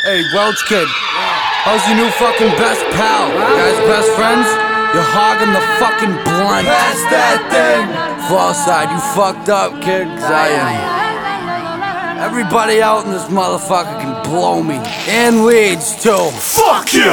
Hey, Welch kid, how's your new fucking best pal? You guys best friends? You're hogging the fucking blunt. Pass that thing. Far side, you fucked up, kid, 'cause I am. Everybody out in this motherfucker can blow me. And Leeds, too. Fuck you!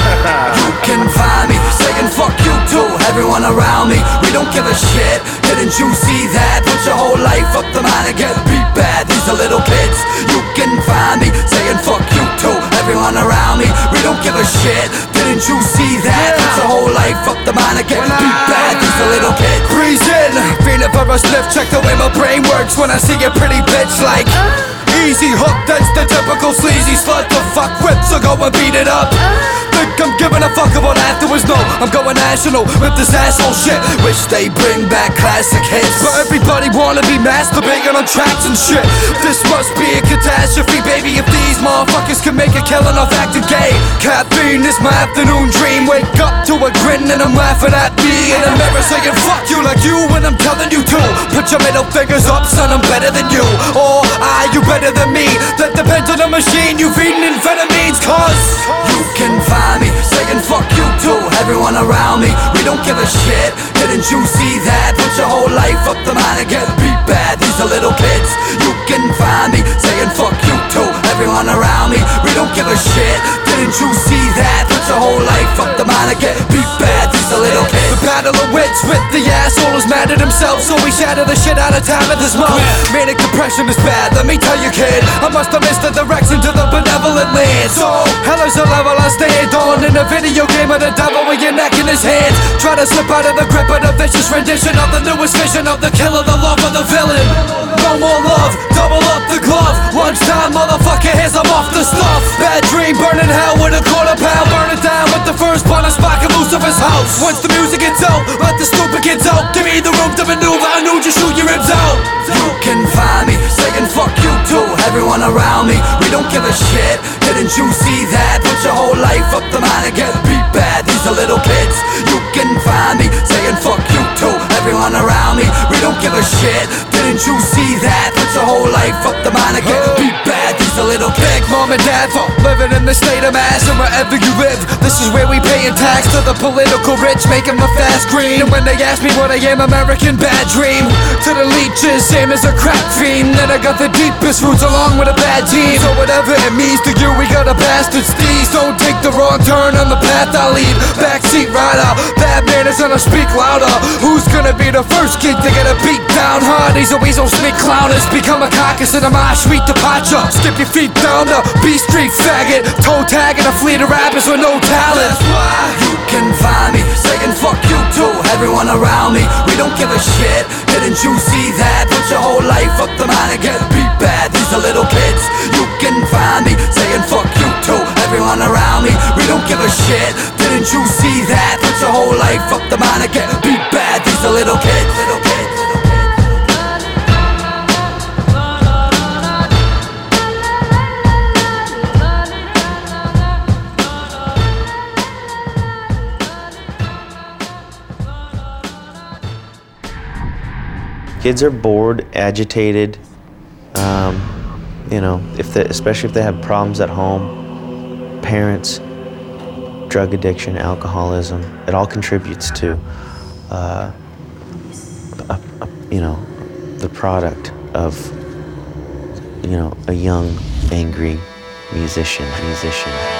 You can find me saying fuck you too. Everyone around me, we don't give a shit. Didn't you see that? Put your whole life up the line and get beat bad. These are little kids. You can find me saying fuck you too. Everyone around me, we don't give a shit. Didn't you see that? Put your whole life up the line and get beat bad. These are little kids. Breeze in, feeling for a sniff. Check the way my brain works when I see a pretty bitch like easy hook. That's the typical sleazy slut. The fuck with, so go and beat it up. Think I'm giving a fuck about afterwards? No, I'm going national with this asshole shit. Wish they bring back classic hits, but everybody wanna be masturbating on tracks and shit. This must be a catastrophe, baby. If these motherfuckers can make a killing off acting gay. Caffeine is my afternoon dream. Wake up to a grin and I'm laughing at me in the mirror saying fuck you like you when I'm telling you to. Put your middle fingers up, son, I'm better than you. Or are you better than me? That depends on the machine you've eaten amphetamines, cause you can find me saying fuck you too. Everyone around me, we don't give a shit. Didn't you see that? Put your whole life up the line and get beat bad. These are little kids. You can find me saying fuck you too. Everyone around me, we don't give a shit. Didn't you see that? Put your whole life up the line and get beat bad. These are little kids. The battle of wits with the asshole is mad at himself, so we shatter the shit out of time at this month. Manic depression is bad, let me tell you, kid. I must have missed the direction to the benevolent land. So hell is a level I stand on in a video game of the devil with your neck in his hands. Try to slip out of the grip of the vicious rendition of the newest vision of the killer, the love of the villain. No more love, double up the glove. Lunchtime, motherfucker, here's I'm off the stuff. Bad dream, burning hell with a quarter pound. Burn it down with the first blunt and spark of Lucifer's house. Once the music gets out, let the stupid kids out. Give me the room to maneuver, I knew just shoot your ribs out. You can find me saying fuck you too. Everyone around me, we don't give a shit. Didn't you see that? Put your whole life up the line and get beat bad. These are little kids. You can find me saying fuck you too. Everyone around me, we don't give a shit. Didn't you see that? Put your whole life up the line and get beat bad. These are little kids. Big mom and dad for living in the state of mass, and wherever you live, this is where we paying tax to the political rich, making the fast green. And when they ask me what I am, American bad dream. To the leeches, same as a crack fiend. Then I got the deepest roots along with a bad team. So whatever it means to you, we got a bastard steez. Don't take the wrong turn on the path I lead. Backseat rider, bad manners gonna speak louder. Who's gonna be the first kid to get a beat down hard? These always don't sneak clowners. Become a carcass in a mosh street departure. Skip your feet down the B Street faggot. Toe tagging a fleet of rappers with no talent. That's why you can find me saying fuck you too. Everyone around me, we don't give a shit. Didn't you see that? Put your whole life up the line and get beat bad. These are little kids. You can find me saying fuck you too. Everyone around me, we don't give a shit. Didn't you see that? Put your whole life up the line and get beat bad. These are little kids. Little kids. Kids are bored, agitated, especially if they have problems at home, parents, drug addiction, alcoholism. It all contributes to, the product of, a young, angry musician.